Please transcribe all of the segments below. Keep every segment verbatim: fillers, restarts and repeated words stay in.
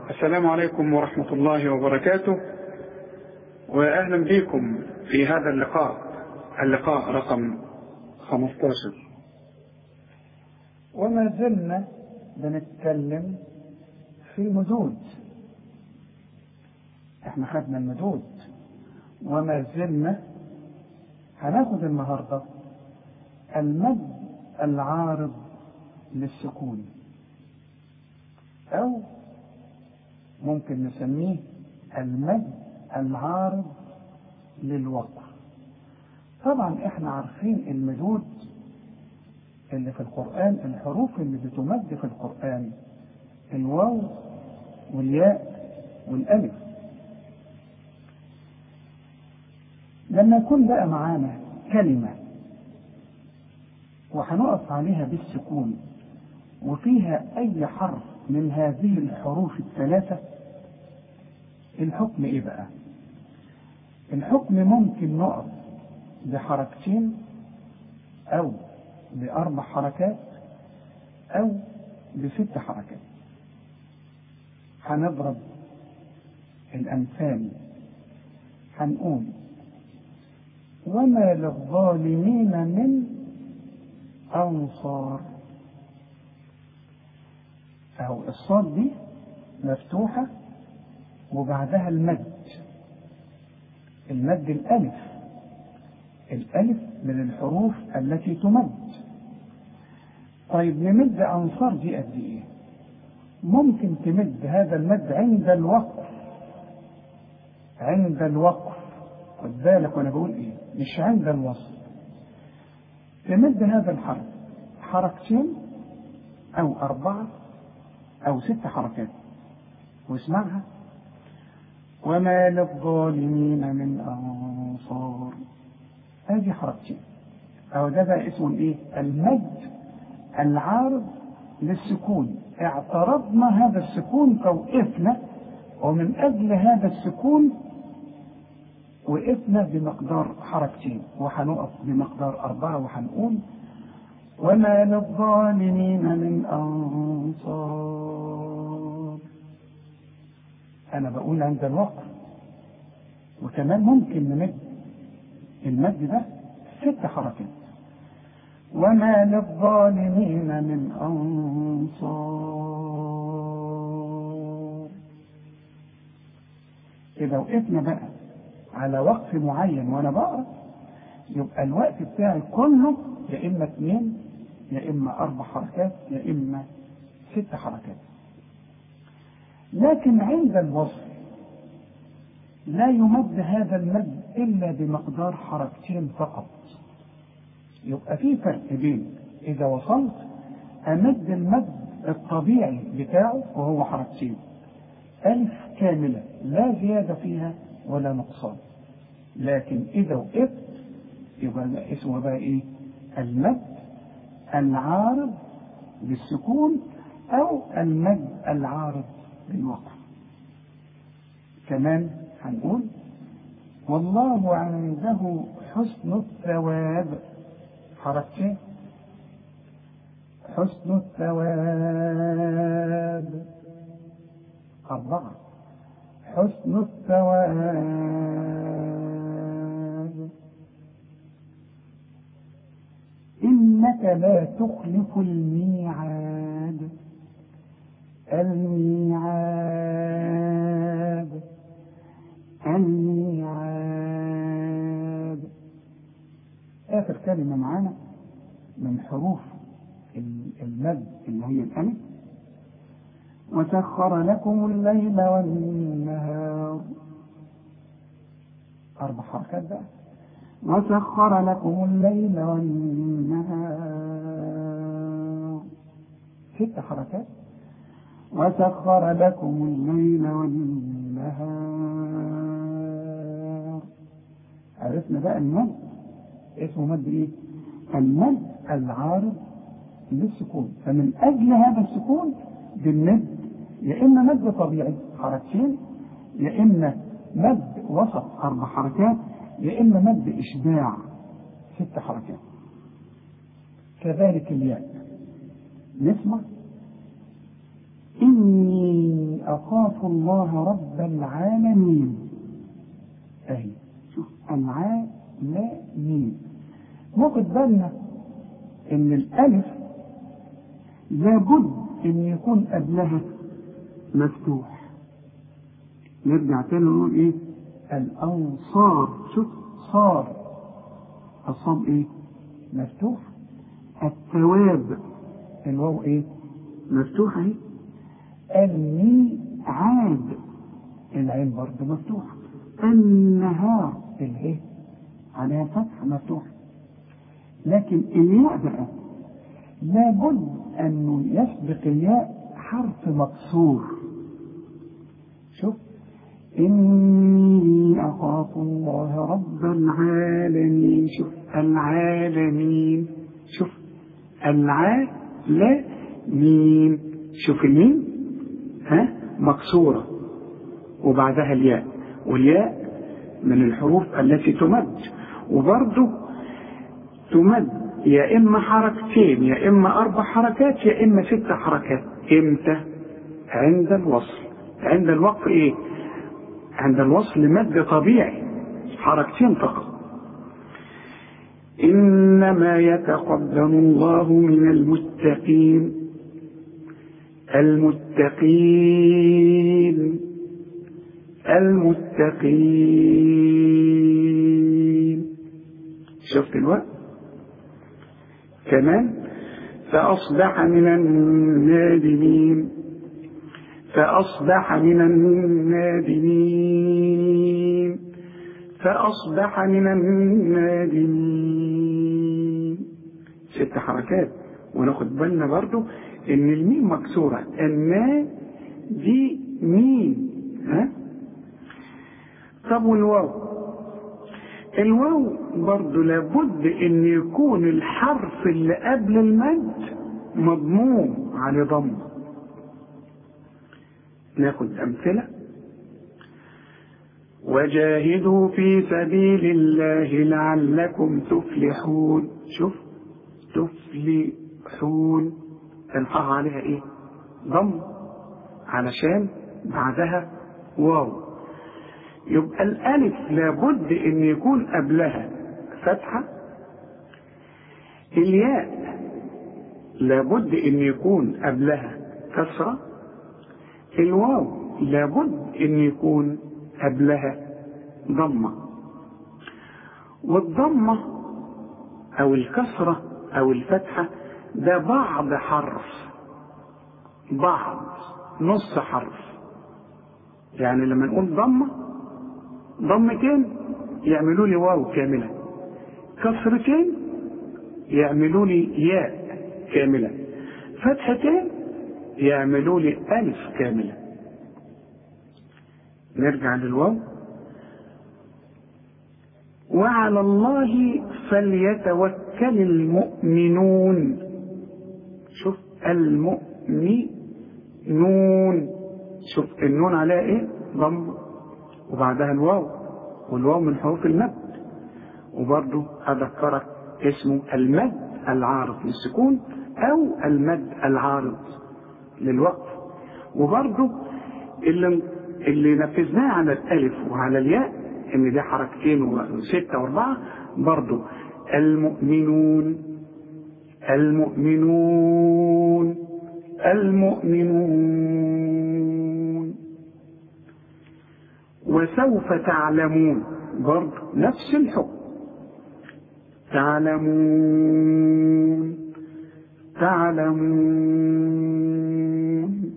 السلام عليكم ورحمة الله وبركاته، وأهلا بكم في هذا اللقاء اللقاء رقم خمسة عشر. وما زلنا بنتكلم في المدود. احنا خدنا المدود وما زلنا هناخد النهارده المد العارض للسكون، او ممكن نسميه المد العارض للوقف. طبعا احنا عارفين المدود اللي في القرآن، الحروف اللي بتمد في القرآن الواو والياء والالف. لما يكون بقى معانا كلمة وهنقف عليها بالسكون وفيها اي حرف من هذه الحروف الثلاثة، الحكم ايه بقى؟ الحكم ممكن نقف بحركتين او باربع حركات او بست حركات. هنضرب الامثال، هنقول وما للظالمين من انصار. اهو الصاد دي مفتوحة وبعدها المد، المد الالف. الالف من الحروف التي تمد. طيب نمد انصار دي قد ايه؟ ممكن تمد هذا المد عند الوقف، عند الوقف، خد بالك وانا بقول ايه، مش عند الوصل. تمد هذا الحرف حركتين او اربعة او ست حركات، واسمعها وما للظالمين من انصار. هذه حركتين، او ده بقى اسمه ايه؟ المد العارض للسكون. اعترضنا هذا السكون فوقفنا، ومن اجل هذا السكون وقفنا بمقدار حركتين، وهنقف بمقدار اربعة وهنقول وما للظالمين من انصار. انا بقول عند الوقف. وكمان ممكن نمد المد ده ست حركات، وما للظالمين من انصار. اذا وقفنا بقى على وقف معين وانا بقرا، يبقى الوقت بتاعي كله يا اما اثنين يا اما اربع حركات يا اما ست حركات. لكن عند الوصل لا يمد هذا المد الا بمقدار حركتين فقط. يبقى في فرق بين اذا وصلت امد المد الطبيعي بتاعه وهو حركتين، الف كاملة لا زيادة فيها ولا نقصان. لكن اذا وقفت يبقى اسمه بقى ايه؟ المد العارض للسكون او المد العارض للوقف. كمان هنقول والله عنده حسن الثواب، حركتين، حسن الثواب. أربعة، حسن الثواب. إنك لا تخلف الميعاد، الميعاد، الميعاد. آخر كلمة معانا من حروف المد اللي هي الألف، وسخر لكم الليل والنهار. أربع حركات بقى، وسخر لكم الليل والنهار. ست حركات، وسخر لكم الليل والنهار. عرفنا بقى المد اسمه مد ايه؟ المد العارض للسكون. فمن اجل هذا السكون بالمد يا اما مد طبيعي حركتين، يا اما مد وسط اربع حركات، يا اما مد اشباع ست حركات. كذلك الياء نسمع إن إني أخاف الله رب العالمين. أهي شوف العالمين. ناخد بالنا إن الألف لابد إن يكون قبلها مفتوح. نرجع تاني نقول إيه؟ الأنصار. شوف صار الصاد إيه؟ مفتوح. الثواب الواو إيه؟ مفتوحة اهي. الميعاد العين برضه مفتوحة. النهار الايه عليها فتحة مفتوحة. لكن الياء بقى لابد انه يسبق الياء حرف مكسور. شوف إني أخاف الله رب العالمين. شوف العالمين. شوف العالمين. مين؟ شوف الميم ها مكسورة وبعدها الياء، والياء من الحروف التي تمد، وبرضه تمد يا إما حركتين يا إما أربع حركات يا إما ست حركات. إمتى؟ عند الوصل. عند الوقف إيه؟ عند الوصل مد طبيعي حركتين فقط. إنما يتقبل الله من المتقين. المتقين المتقين. شفت الوقت كمان. فأصبح من النادمين. فأصبح من النادمين. فأصبح من النادمين. ست حركات. وناخد بالنا برضو ان الميم مكسورة. النا دي ميم. ها؟ طب والواو؟ الواو برضو لابد ان يكون الحرف اللي قبل المد مضموم على ضم. ناخد امثلة. وجاهدوا في سبيل الله لعلكم تفلحون. شوف تفلحون الحاء عليها ايه؟ ضم علشان بعدها واو. يبقى الالف لابد ان يكون قبلها فتحة. الياء لابد ان يكون قبلها كسرة. الواو لابد ان يكون قبلها ضمة. والضمة او الكسرة او الفتحة ده بعض حرف، بعض نص حرف. يعني لما نقول ضمة ضمتين يعملوا لي واو كاملة، كسرتين يعملوا لي ياء كاملة، فتحتين يعملوا لي ألف كاملة. نرجع للواو. وعلى الله فليتوكل المؤمنون. شوف المؤمنون. شوف النون عليها ايه؟ ضم وبعدها الواو، والواو من حروف المد. وبرضه اذكرك اسمه المد العارض للسكون او المد العارض للوقف. وبرضه اللي اللي نفذناه على الالف وعلى الياء ان دي حركتين وستة واربعة. برضه المؤمنون المؤمنون المؤمنون. وسوف تعلمون برضه نفس الحكم. تعلمون تعلمون.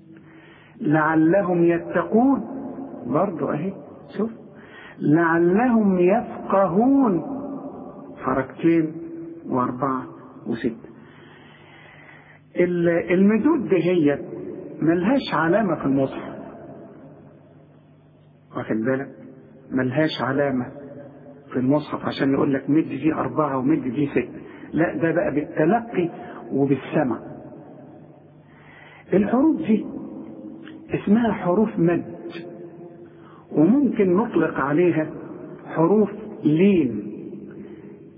لعلهم يتقون برضه اهي. شوف لعلهم يفقهون حركتين واربعة وستة. المدود دي هي ملهاش علامة في المصحف، واخد بالك؟ ملهاش علامة في المصحف عشان يقول لك مد دي أربعة ومد دي ستة. لا، ده بقى بالتلقي وبالسمع. الحروف دي اسمها حروف مد، وممكن نطلق عليها حروف لين،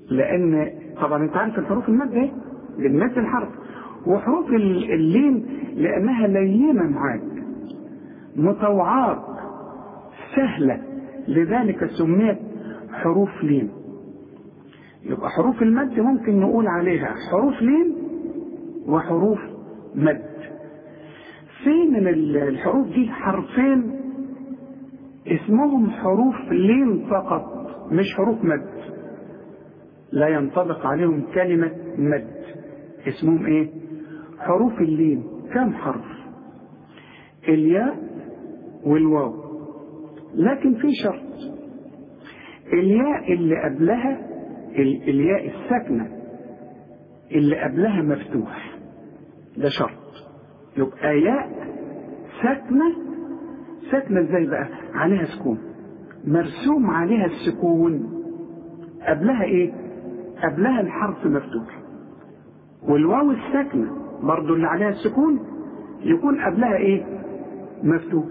لأن طبعا انت عارف الحروف المد ايه؟ بنمد الحرف. وحروف اللين لأنها لينة معاك مطوعات سهلة، لذلك سميت حروف لين. يبقى حروف المد ممكن نقول عليها حروف لين وحروف مد. في من الحروف دي حرفين اسمهم حروف لين فقط، مش حروف مد، لا ينطبق عليهم كلمة مد. اسمهم ايه؟ حروف اللين. كم حرف؟ الياء والواو، لكن في شرط. الياء اللي قبلها الياء الساكنة اللي قبلها مفتوح، ده شرط. يبقى ياء ساكنة. ساكنة ازاي بقى؟ عليها سكون، مرسوم عليها السكون، قبلها ايه؟ قبلها الحرف مفتوح. والواو الساكنة برضو اللي عليها السكون يكون قبلها ايه؟ مفتوح.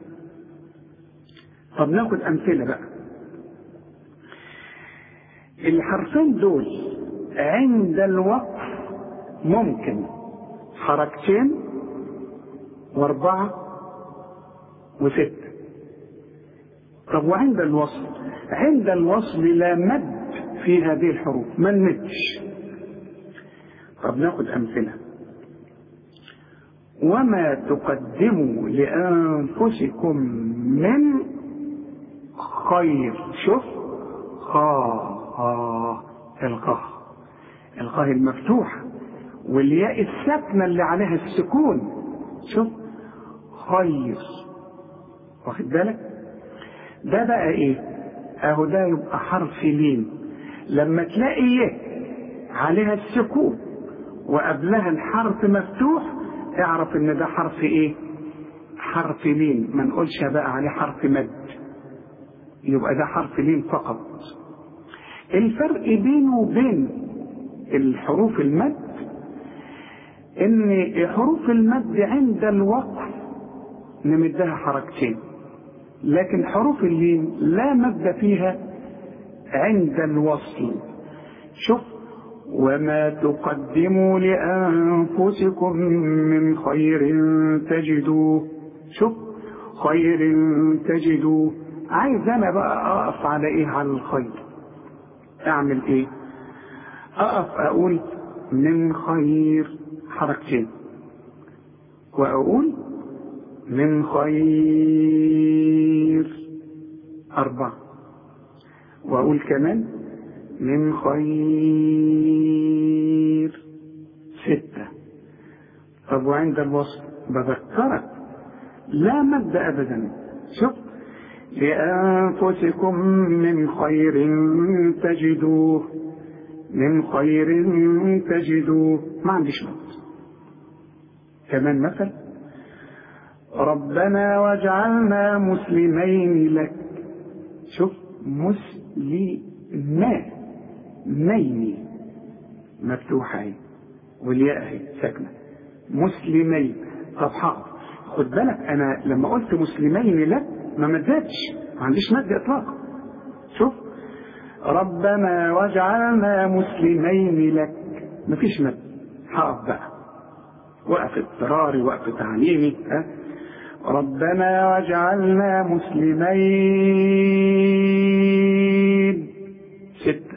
طب ناخد امثلة بقى. الحرفين دول عند الوقف ممكن حركتين واربعة وستة. طب وعند الوصل؟ عند الوصل لا مد في هذه الحروف، ما نمدش. طب ناخد أمثلة. وما تقدموا لأنفسكم من خير. شوف، خا آه الخاء الخاء المفتوحة والياء الساكنة اللي عليها السكون. شوف، خير. واخد بالك؟ ده بقى ايه؟ اهو ده يبقى حرف لين. لما تلاقي ياء عليها السكون وقبلها الحرف مفتوح اعرف ان ده حرف ايه؟ حرف لين. ما نقولش بقى عليه حرف مد، يبقى ده حرف لين فقط. الفرق بينه وبين الحروف المد ان حروف المد عند الوقف نمدها حركتين، لكن حروف اللين لا مد فيها عند الوصل. شوف، وما تقدموا لأنفسكم من خير تجدوه. شوف، خير تجدوه. عايز انا بقى اقف على ايه؟ على الخير. اعمل ايه؟ اقف اقول من خير حركتين، واقول من خير اربعة، واقول كمان من خير ستة. طب وعند الوصل بذكرك لا مد ابدا. شوف، لأنفسكم من خير تجدوه، من خير تجدوه، ما عنديش مد. كمان مثل، ربنا واجعلنا مسلمين لك. شوف، مسلمين ميني مفتوحة اهي والياء اهي ساكنة. مسلمين. طب حاضر، خد بالك انا لما قلت مسلمين لك ما مدتش، ما عنديش مد اطلاقا. شوف، ربنا واجعلنا مسلمين لك، مفيش مد. هقف بقى وقف اضطراري، وقف تعليمي. ها، ربنا واجعلنا مسلمين ستة.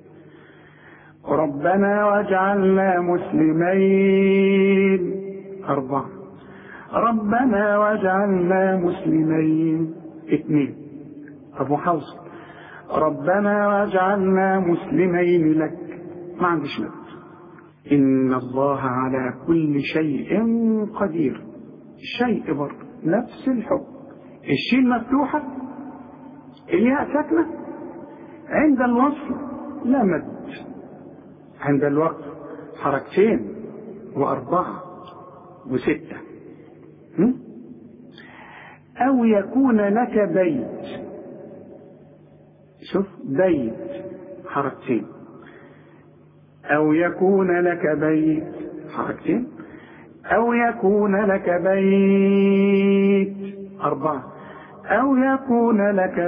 ربنا واجعلنا مسلمين أربعة. ربنا واجعلنا مسلمين اثنين. طب وحوصل، ربنا واجعلنا مسلمين لك، ما عنديش مد. إن الله على كل شيء قدير. الشيء برضه نفس الحكم. الشين مفتوحة، الياء ساكنة، عند الوصل لا مد، عند الوقف حركتين وأربعة وستة. أو يكون لك بيت. شوف، بيت حركتين. أو يكون لك بيت حركتين. أو يكون لك بيت أربعة. أو يكون لك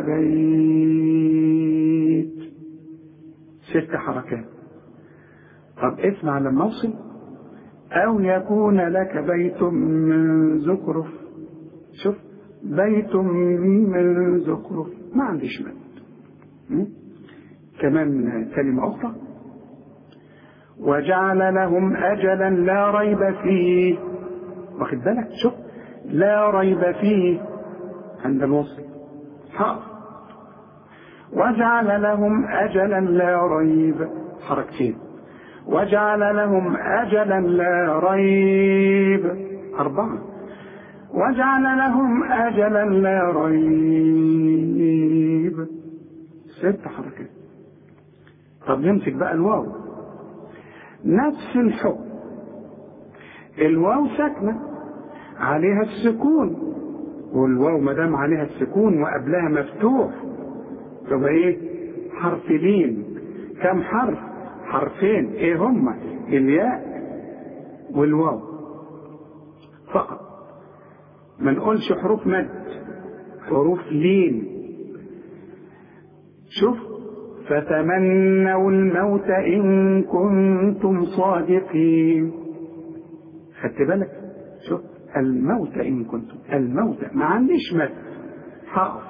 بيت ست حركات. طب اسمع لما أوصل، أو يكون لك بيت من زخرف. شوف، بيت من زخرف ما عنديش مد. كمان كلمة أخرى، وجعل لهم أجلا لا ريب فيه. واخد بالك؟ شوف، لا ريب فيه عند الوصل حرف، وجعل لهم أجلا لا ريب حركتين، وجعل لهم أجلا لا ريب أربعة، وجعل لهم أجلا لا ريب ست حركات. طب نمسك بقى الواو، نفس الحكم. الواو ساكنة عليها السكون، والواو ما دام عليها السكون وقبلها مفتوح يبقى ايه؟ حرف لين. كم حرف؟ حرفين. ايه هما؟ الياء والواو فقط، ما نقولش حروف مد، حروف لين. شوف، فتمنوا الموت إن كنتم صادقين. خدت بالك؟ شوف، الموت إن كنتم، الموت ما عنديش مد حرف.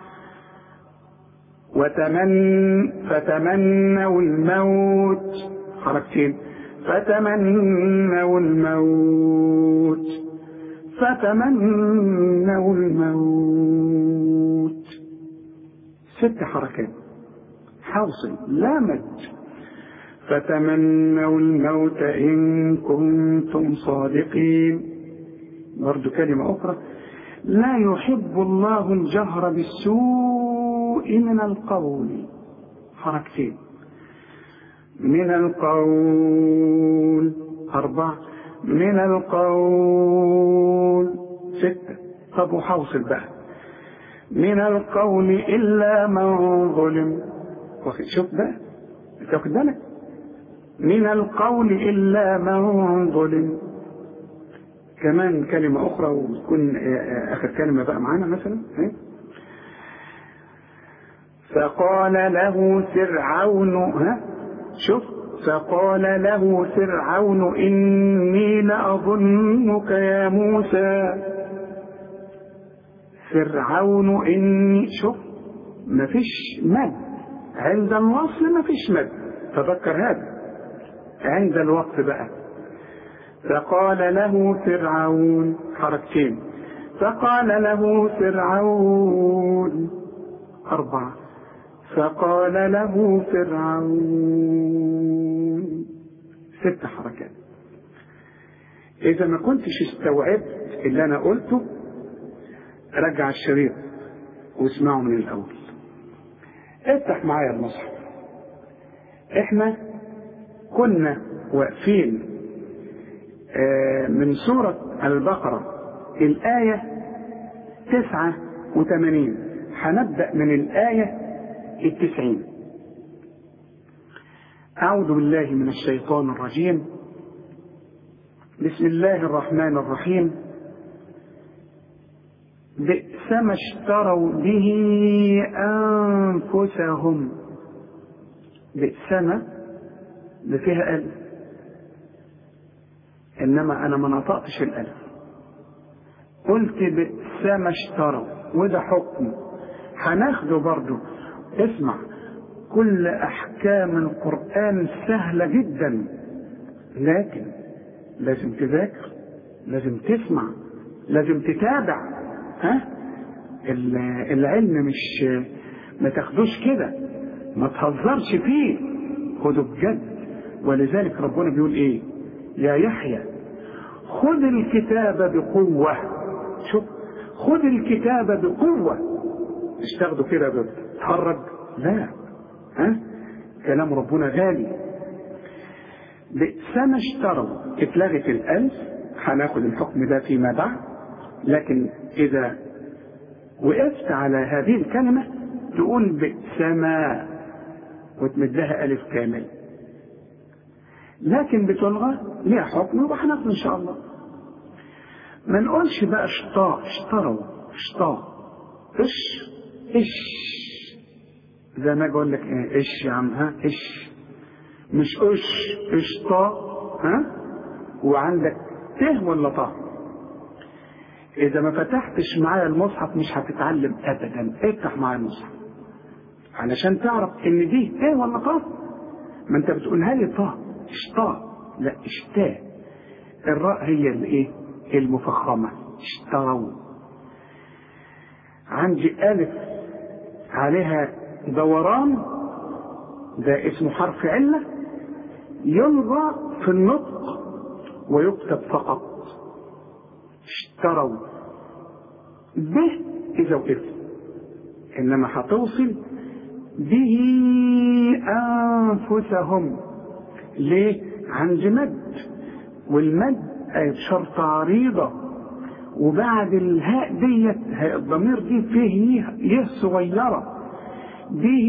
وتمن فتمنوا الموت حركتين، فتمنوا الموت، فتمنوا الموت ست حركات حاصل لا مد. فتمنوا الموت إن كنتم صادقين. برضو كلمة أخرى، لا يحب الله الجهر بالسوء من القول حركتين، من القول أربعة، من القول ستة. طب وحاصل بقى، من القول إلا من ظلم. شوف بقى، تاخد بالك، من القول إلا من ظلم. كمان كلمة أخرى وتكون آخر كلمة بقى معانا مثلا، فقال له فرعون، ها شوف، فقال له فرعون إني لأظنك يا موسى. فرعون إني، شوف، مفيش مد عند الوصل، مفيش مد، تذكر هذا. عند الوقت بقى، فقال له فرعون حركتين، فقال له فرعون أربعة، فقال له فرعون ست حركات. إذا ما كنتش استوعبت اللي أنا قلته رجع الشريط واسمعه من الأول. افتح معايا المصحف. احنا كنا واقفين من سورة البقرة الآية تسعة وثمانين، هنبدأ من الآية التسعين. أعوذ بالله من الشيطان الرجيم. بسم الله الرحمن الرحيم. بئس ما اشتروا به أنفسهم. بئس ما اللي فيها ألف، إنما أنا ما نطقتش الألف، قلت بئس ما اشتروا، وده حكم هناخده برضو. اسمع، كل أحكام القرآن سهلة جدا، لكن لازم تذاكر، لازم تسمع، لازم تتابع. ها؟ العلم مش ما تاخدوش كده، ما تهزرش فيه، خده بجد. ولذلك ربنا بيقول ايه؟ يا يحيى خذ الكتاب بقوة. شوف، خذ الكتاب بقوة، مش تاخده كده بتتهرج، لا. ها؟ كلام ربنا غالي. بئس ما اشتروا، اتلغت الألف، هناخد الحكم ده فيما بعد. لكن إذا وقفت على هذه الكلمة تقول بئس ما وتمدها ألف كامل، لكن بتلغى ليها حكم وهناخد إن شاء الله. ما نقولش بقى اشطاء، اشتروا، اشطاء، اش اش، زي ما اقول لك ايه، اش يا عم، ها اش، مش اش اشطاء، ها وعندك ت ولا ط. إذا ما فتحتش معايا المصحف مش هتتعلم أبدا. افتح معايا المصحف علشان تعرف إن دي ت ولا ط. ما أنت بتقولها لي ط اشطاء، لا اشتاء. الراء هي الايه؟ المفخمة. اشتروا. عندي ألف عليها دوران، ده اسمه حرف علة يلغى في النطق ويكتب فقط. اشتروا. ب إذا وقفت، إنما هتوصل به أنفسهم. ليه؟ عند مد، والمد شرط عريضة، وبعد الهاء ديت هاء الضمير دي فيه يه صغيرة. به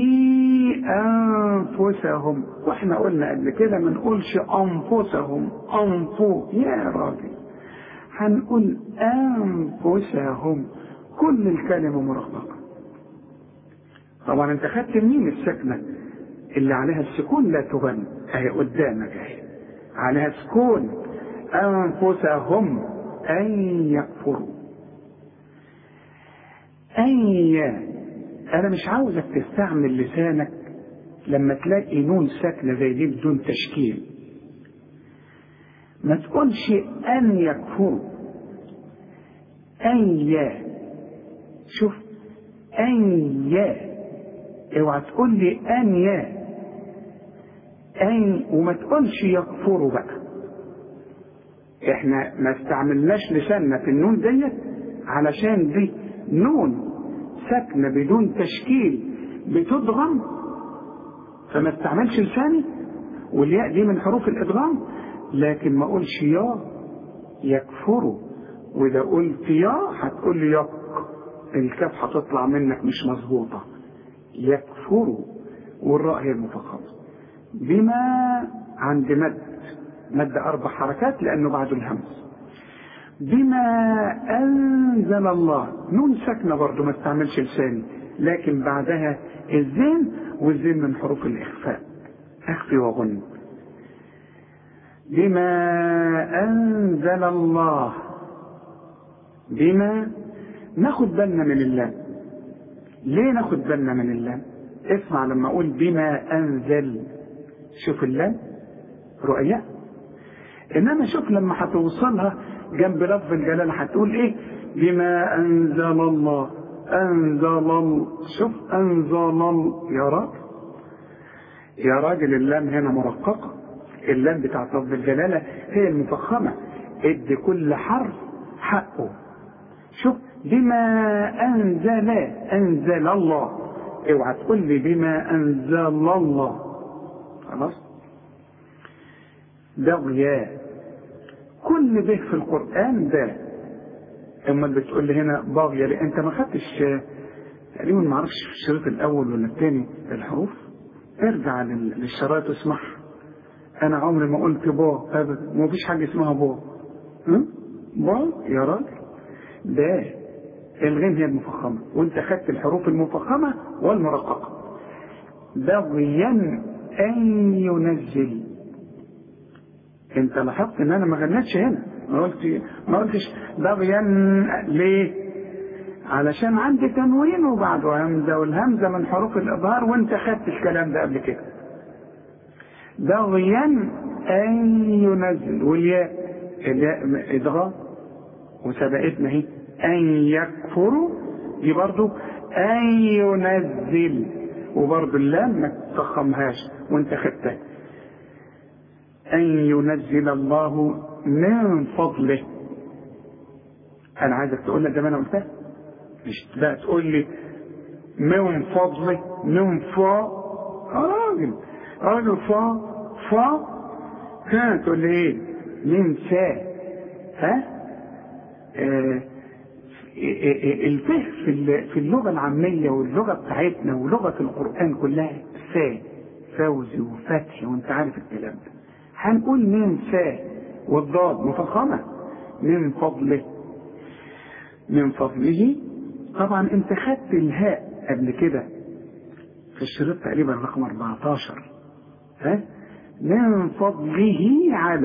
أنفسهم. واحنا قلنا قبل كده ما نقولش أنفسهم أنفو يا راجل، هنقول أنفسهم. كل الكلمة مرققة. طبعا انت خدت منين السكنة اللي عليها السكون لا تغنى؟ اهي قدامك اهي عليها سكون. أنفسهم أن يكفروا. أي. أنا مش عاوزك تستعمل لسانك لما تلاقي نون ساكنة زي دي بدون تشكيل. ما تقولش أن يكفروا. أن يا. شوف أن يا. اوعى تقول لي أن يا. أن. وما تقولش يكفروا بقى. احنا ما استعملناش لساننا في النون ديت علشان دي نون ساكنة بدون تشكيل بتضغم، فما استعملش لساني. والياء دي من حروف الادغام، لكن ما اقولش يا يكفروا. واذا قلت يا هتقول لي يك، الكاف هتطلع منك مش مظبوطة. يكفروا. والراء هي المفخمة. بما عند مد، مد أربع حركات لأنه بعده الهمز. بما أنزل الله. نون ساكنة برضو ما استعملش لساني، لكن بعدها الزين، والزين من حروف الإخفاء. أخفي وغن. بما أنزل الله. بما. ناخد بالنا من الله. ليه ناخد بالنا من الله؟ اسمع لما أقول بما أنزل. شوف اللام رؤية. إنما شوف لما هتوصلها جنب لفظ الجلالة هتقول إيه؟ بما أنزل الله. أنزل الله. شوف أنزل الله. يا راجل يا راجل اللام هنا مرققة. اللام بتاعت لفظ الجلالة هي المفخمة. ادي كل حرف حقه. شوف بما أنزل. أنزل الله. اوعى تقول لي بما أنزل الله. خلاص. بغيا. كل به في القرآن ده. اما اللي بتقول لي هنا باغية، لأ انت ما خدتش تقريبا، ما اعرفش في الشريط الاول ولا الثاني الحروف. ارجع للشرايط واسمعها. انا عمري ما قلت با ابدا، ما فيش حاجه اسمها با. با يا راجل. ده الغين هي المفخمه، وانت خدت الحروف المفخمه والمرققه. بغيا ان ينزل. انت لاحظت ان انا ما غنتش هنا، ما قلت ما قلتش بغيا. ليه؟ علشان عندي تنوين وبعده همزه، والهمزه من حروف الاظهار، وانت خدت الكلام ده قبل كده. بغيا ان ينزل، والياء الياء ادغام وسبقتنا اهي ان يكفروا، دي برضو ان ينزل، وبرضو اللام ما تفخمهاش وانت خدتها. ان ينزل الله من فضله. انا عايزك تقول لك زي ما انا قلتها، مش بقى تقول لي من فضله من فا. راجل راجل فا فا ها تقول لي ايه؟ من فا. ها آه الفه في اللغه العاميه واللغه بتاعتنا ولغه القران كلها فا، فوزي وفتحي، وانت عارف الكلام ده. هنقول من فا، والضاد مفخمه. من فضله. من فضله. طبعا انت خدت الهاء قبل كده في الشريط تقريبا رقم أربعتاشر. ها من فضله على.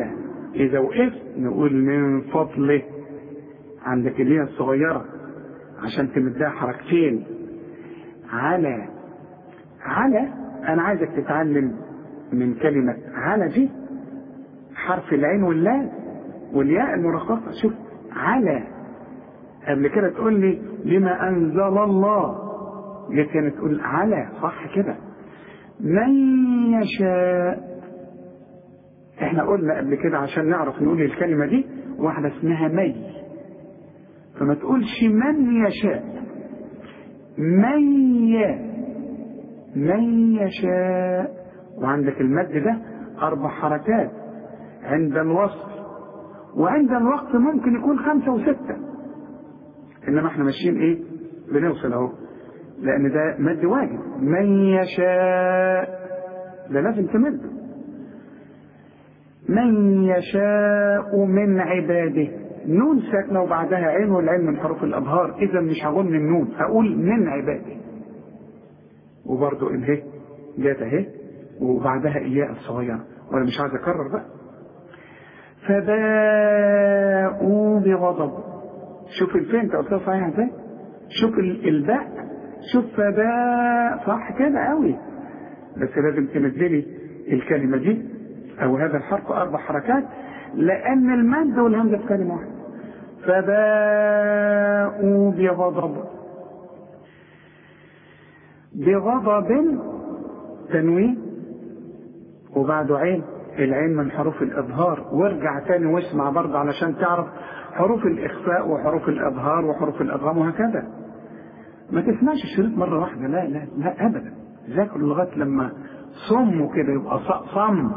إذا وقفت نقول من فضله، عندك الياء الصغيرة عشان تمدها حركتين. على على أنا عايزك تتعلم من كلمة على دي حرف العين واللام والياء المرققة. شوف على، قبل كده تقول لي لما أنزل الله، جيت كانت تقول على، صح كده. من يشاء، احنا قلنا قبل كده عشان نعرف نقول الكلمة دي واحدة اسمها مي، فما تقولش من يشاء، من ي من يشاء. وعندك المد ده أربع حركات عند الوصل، وعند الوقت ممكن يكون خمسة وستة، إنما احنا ماشيين إيه؟ بنوصل أهو، لأن ده مد واجب. من يشاء ده لازم تمد. من يشاء من عباده، نون ساكنة وبعدها عين، والعين من حروف الأبهار، إذا مش هقول من النون، هقول من عباده. وبرضو اله جات اهي وبعدها اياء الصغيرة، وانا مش عايز اكرر بقى. فباءوا بغضب، شوف الفين انت قلتها صحيح ازاي، شوف الباء، شوف فباء صح كده قوي، بس لازم تمدلي الكلمة دي او هذا الحرف اربع حركات، لان المد والهمزة في كلمة واحدة. فباءوا بغضب، بغضب تنوين وبعده عين، العين من حروف الإظهار. وارجع تاني واسمع برضه علشان تعرف حروف الإخفاء وحروف الإظهار وحروف الأدغام وهكذا. ما تسمعش الشريط مرة واحدة، لا لا لا أبدا، ذاكروا لغاية لما صموا كده يبقى صم.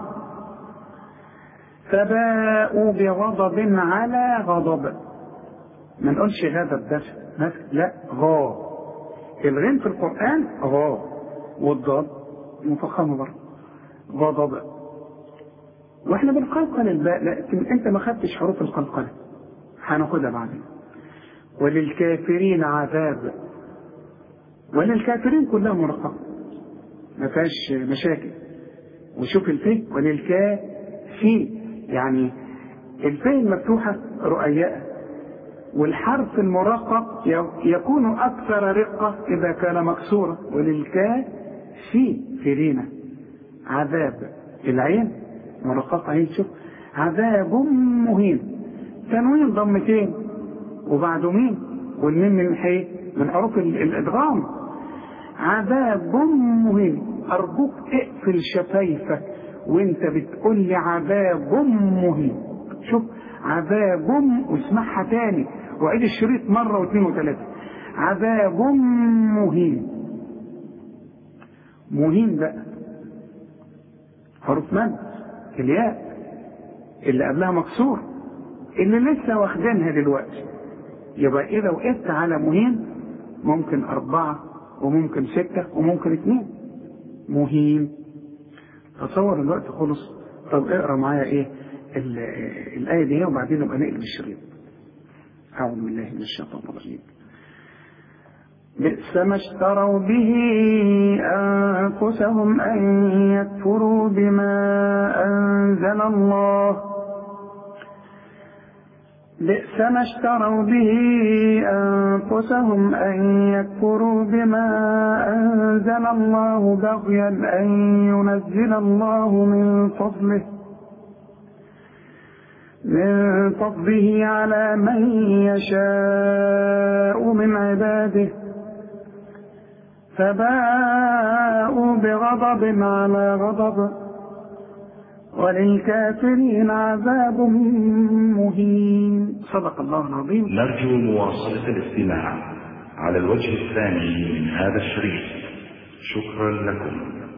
فباءوا بغضب على غضب، ما نقولش غضب بس، لا غا، الغين في القرآن غا، والضاد مفخمة برضه غضب. واحنا بنقلقل الباء، لكن انت ما خدتش حروف القلقلة، هناخدها بعدين. وللكافرين عذاب، وللكافرين كلها مرققة ما فيهاش مشاكل. وشوف الفي وللكافي، يعني الفي المفتوحة رؤياء، والحرف المرقق يكون أكثر رقة إذا كان مكسورا. وللكافي فرينة عذاب، العين مرققة اهي، شوف عذاب مهين، تنوين ضمتين وبعده مين، والمين من حي من حروف الادغام. عذاب مهين، ارجوك اقفل شفايفك وانت بتقول لي عذاب مهين. شوف عذاب، واسمعها تاني وعيد الشريط مرة واثنين وثلاثة. عذاب مهين، مهين بقى حروف مد، الياء اللي قبلها مكسور اللي لسه واخدينها دلوقتي، يبقى إذا وقفت على مهين ممكن أربعة وممكن ستة وممكن اثنين. مهين، تصور الوقت خلص. طب اقرأ معايا ايه الآية دي وبعدين نبقى نقلب الشريط. أعوذ بالله من الشيطان الرجيم. بئس ما اشتروا به أنفسهم أن يكفروا بما أنزل الله، بئس ما اشتروا به أنفسهم أن يكفروا بما أنزل الله بغيا أن ينزل الله من فضله من فضله على من يشاء من عباده، فباءوا بغضب على غضب، وللكافرين عذاب مهين. صدق الله العظيم. نرجو مواصلة الاستماع على الوجه الثاني من هذا الشريط. شكرا لكم.